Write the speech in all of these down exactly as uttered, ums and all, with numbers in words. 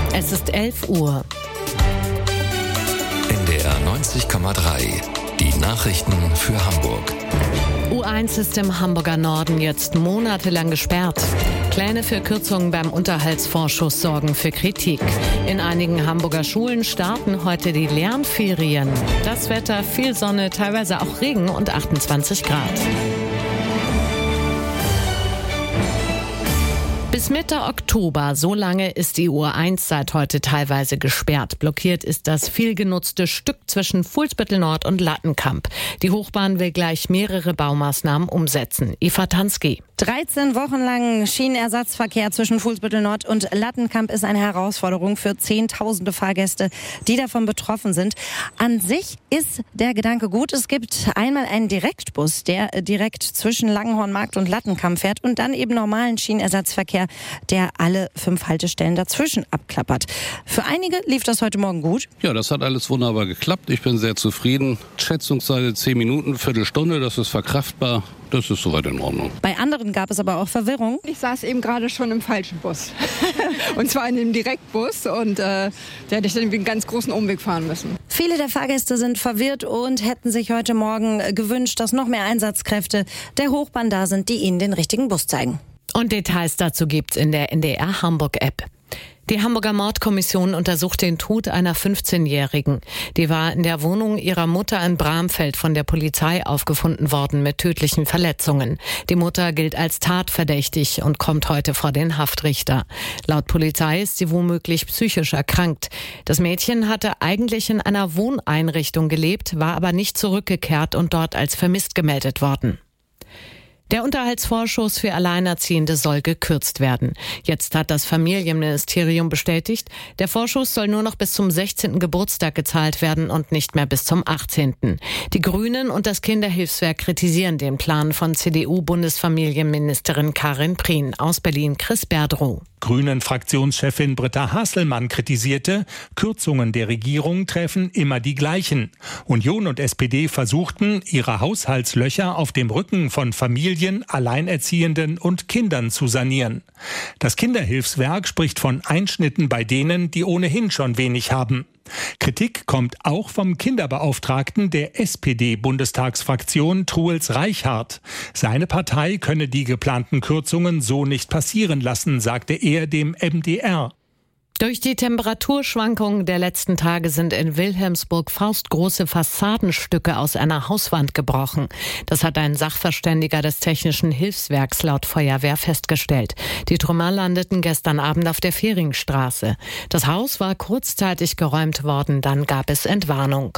Es ist elf Uhr. N D R neunzig Komma drei. Die Nachrichten für Hamburg. U eins ist im Hamburger Norden jetzt monatelang gesperrt. Pläne für Kürzungen beim Unterhaltsvorschuss sorgen für Kritik. In einigen Hamburger Schulen starten heute die Lernferien. Das Wetter, viel Sonne, teilweise auch Regen und achtundzwanzig Grad. Bis Mitte Oktober, so lange ist die U eins seit heute teilweise gesperrt. Blockiert ist das vielgenutzte Stück zwischen Fuhlsbüttel Nord und Lattenkamp. Die Hochbahn will gleich mehrere Baumaßnahmen umsetzen. Eva Tansky. dreizehn Wochen lang Schienenersatzverkehr zwischen Fuhlsbüttel Nord und Lattenkamp ist eine Herausforderung für Zehntausende Fahrgäste, die davon betroffen sind. An sich ist der Gedanke gut. Es gibt einmal einen Direktbus, der direkt zwischen Langenhornmarkt und Lattenkamp fährt und dann eben normalen Schienenersatzverkehr, der alle fünf Haltestellen dazwischen abklappert. Für einige lief das heute Morgen gut. Ja, das hat alles wunderbar geklappt. Ich bin sehr zufrieden. Schätzungsweise zehn Minuten, Viertelstunde, das ist verkraftbar. Das ist soweit in Ordnung. Bei anderen gab es aber auch Verwirrung. Ich saß eben gerade schon im falschen Bus. Und zwar in dem Direktbus. Und äh, da hätte ich dann einen ganz großen Umweg fahren müssen. Viele der Fahrgäste sind verwirrt und hätten sich heute Morgen gewünscht, dass noch mehr Einsatzkräfte der Hochbahn da sind, die ihnen den richtigen Bus zeigen. Und Details dazu gibt's in der N D R Hamburg-App. Die Hamburger Mordkommission untersucht den Tod einer fünfzehnjährigen. Die war in der Wohnung ihrer Mutter in Bramfeld von der Polizei aufgefunden worden mit tödlichen Verletzungen. Die Mutter gilt als tatverdächtig und kommt heute vor den Haftrichter. Laut Polizei ist sie womöglich psychisch erkrankt. Das Mädchen hatte eigentlich in einer Wohneinrichtung gelebt, war aber nicht zurückgekehrt und dort als vermisst gemeldet worden. Der Unterhaltsvorschuss für Alleinerziehende soll gekürzt werden. Jetzt hat das Familienministerium bestätigt, der Vorschuss soll nur noch bis zum sechzehnten Geburtstag gezahlt werden und nicht mehr bis zum achtzehnten Die Grünen und das Kinderhilfswerk kritisieren den Plan von C D U-Bundesfamilienministerin Karin Prien. Aus Berlin Chris Berdrow. Grünen-Fraktionschefin Britta Hasselmann kritisierte, Kürzungen der Regierung treffen immer die gleichen. Union und S P D versuchten, ihre Haushaltslöcher auf dem Rücken von Familien, Alleinerziehenden und Kindern zu sanieren. Das Kinderhilfswerk spricht von Einschnitten bei denen, die ohnehin schon wenig haben. Kritik kommt auch vom Kinderbeauftragten der S P D-Bundestagsfraktion Truls Reichhardt. Seine Partei könne die geplanten Kürzungen so nicht passieren lassen, sagte er dem M D R. Durch die Temperaturschwankungen der letzten Tage sind in Wilhelmsburg faustgroße Fassadenstücke aus einer Hauswand gebrochen. Das hat ein Sachverständiger des Technischen Hilfswerks laut Feuerwehr festgestellt. Die Trümmer landeten gestern Abend auf der Fehringstraße. Das Haus war kurzzeitig geräumt worden, dann gab es Entwarnung.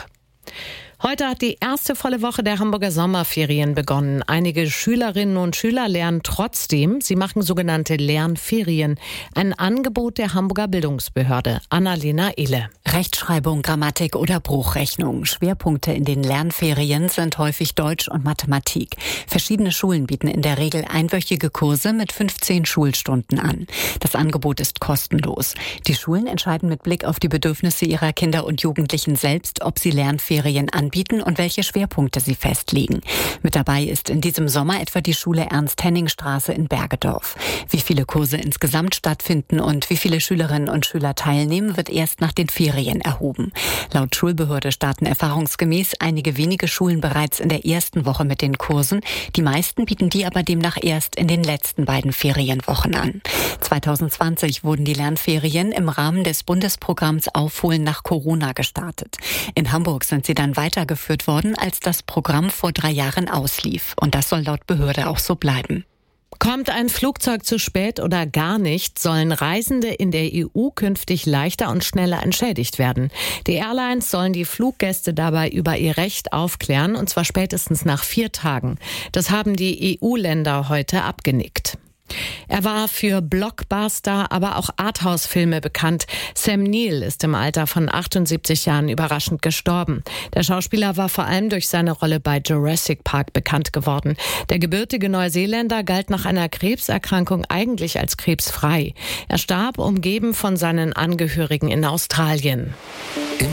Heute hat die erste volle Woche der Hamburger Sommerferien begonnen. Einige Schülerinnen und Schüler lernen trotzdem. Sie machen sogenannte Lernferien. Ein Angebot der Hamburger Bildungsbehörde. Annalena Ehle. Rechtschreibung, Grammatik oder Bruchrechnung. Schwerpunkte in den Lernferien sind häufig Deutsch und Mathematik. Verschiedene Schulen bieten in der Regel einwöchige Kurse mit fünfzehn Schulstunden an. Das Angebot ist kostenlos. Die Schulen entscheiden mit Blick auf die Bedürfnisse ihrer Kinder und Jugendlichen selbst, ob sie Lernferien anbieten und welche Schwerpunkte sie festlegen. Mit dabei ist in diesem Sommer etwa die Schule Ernst-Henning-Straße in Bergedorf. Wie viele Kurse insgesamt stattfinden und wie viele Schülerinnen und Schüler teilnehmen, wird erst nach den Ferien erhoben. Laut Schulbehörde starten erfahrungsgemäß einige wenige Schulen bereits in der ersten Woche mit den Kursen. Die meisten bieten die aber demnach erst in den letzten beiden Ferienwochen an. zwanzig zwanzig wurden die Lernferien im Rahmen des Bundesprogramms Aufholen nach Corona gestartet. In Hamburg sind sie dann weiter geführt worden, als das Programm vor drei Jahren auslief. Und das soll laut Behörde auch so bleiben. Kommt ein Flugzeug zu spät oder gar nicht, sollen Reisende in der E U künftig leichter und schneller entschädigt werden. Die Airlines sollen die Fluggäste dabei über ihr Recht aufklären, und zwar spätestens nach vier Tagen. Das haben die E U-Länder heute abgenickt. Er war für Blockbuster, aber auch Arthouse-Filme bekannt. Sam Neill ist im Alter von achtundsiebzig Jahren überraschend gestorben. Der Schauspieler war vor allem durch seine Rolle bei Jurassic Park bekannt geworden. Der gebürtige Neuseeländer galt nach einer Krebserkrankung eigentlich als krebsfrei. Er starb umgeben von seinen Angehörigen in Australien.